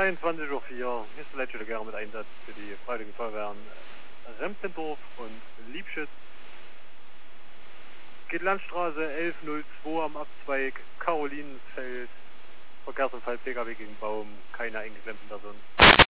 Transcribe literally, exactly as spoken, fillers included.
dreiundzwanzig Uhr vier, hier ist der Leitstelle Gera mit Einsatz für die Freiwilligen Feuerwehren Rempendorf und Liebschütz. Geht Landstraße elf null zwei am Abzweig Karolinenfeld. Verkehrsunfall P K W gegen Baum, keine eingeklemmten Personen.